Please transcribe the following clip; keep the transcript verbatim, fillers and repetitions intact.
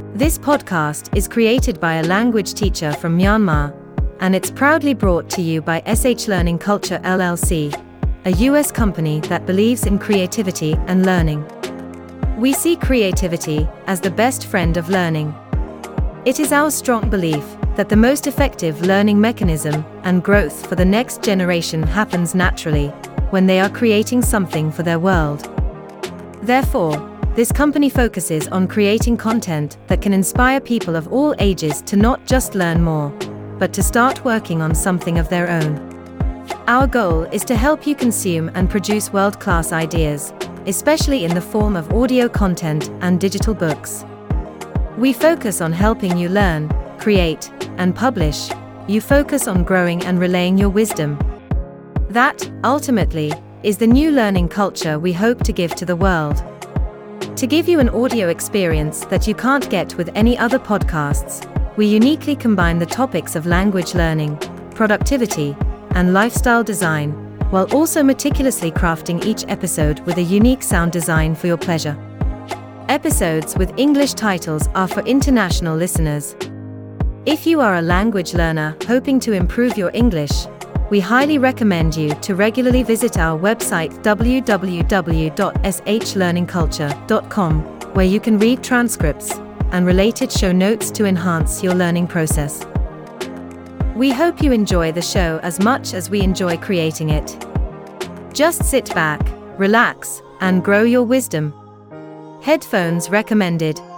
This podcast is created by a language teacher from Myanmar, and it's proudly brought to you by S H Learning Culture L L C, a U S company that believes in creativity and learning. We see creativity as the best friend of learning. It is our strong belief that the most effective learning mechanism and growth for the next generation happens naturally, when they are creating something for their world. Therefore, this company focuses on creating content that can inspire people of all ages to not just learn more, but to start working on something of their own. Our goal is to help you consume and produce world-class ideas, especially in the form of audio content and digital books. We focus on helping you learn, create, and publish. You focus on growing and relaying your wisdom. That, ultimately, is the new learning culture we hope to give to the world. To give you an audio experience that you can't get with any other podcasts, we uniquely combine the topics of language learning, productivity, and lifestyle design, while also meticulously crafting each episode with a unique sound design for your pleasure. Episodes with English titles are for international listeners. If you are a language learner hoping to improve your English, we highly recommend you to regularly visit our website w w w dot s h learning culture dot com, where you can read transcripts and related show notes to enhance your learning process. We hope you enjoy the show as much as we enjoy creating it. Just sit back, relax, and grow your wisdom. Headphones recommended.